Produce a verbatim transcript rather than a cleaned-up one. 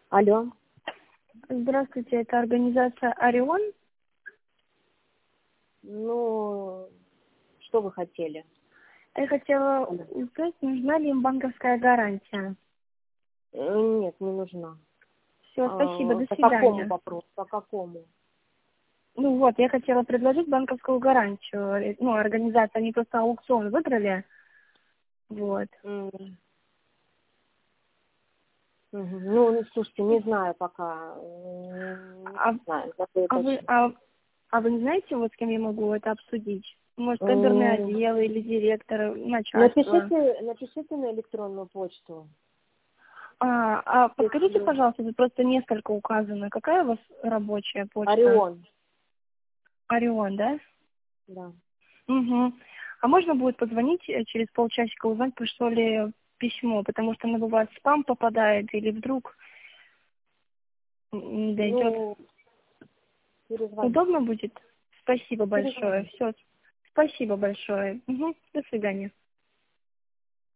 Алло. Здравствуйте, это организация «Орион». Ну, что вы хотели? Я хотела узнать, нужна ли им банковская гарантия. Э, Нет, не нужна. Все, спасибо, А, до По какому свидания. вопросу? По какому? Ну вот, я хотела предложить банковскую гарантию. Ну, организация, они просто аукцион выиграли. Вот. М, мгм. Ну, ну, слушайте, не знаю пока. М, А, Не знаю, забыла а, вы, точно. а, а вы не знаете, вот с кем я могу это обсудить? Может, тендерный М, отдел или директор, начальство? Напишите, напишите на электронную почту. А, а подскажите, Если- пожалуйста, тут просто несколько указано. Какая у вас рабочая почта? Орион, «Орион», да? да. Угу. А можно будет позвонить э, через полчасика, узнать, пришло ли письмо, потому что оно бывает в спам попадает или вдруг м, не дойдет. Ну, перезвоните. Удобно будет? Спасибо большое. Перезвоните. Все. Спасибо большое. Угу. До свидания.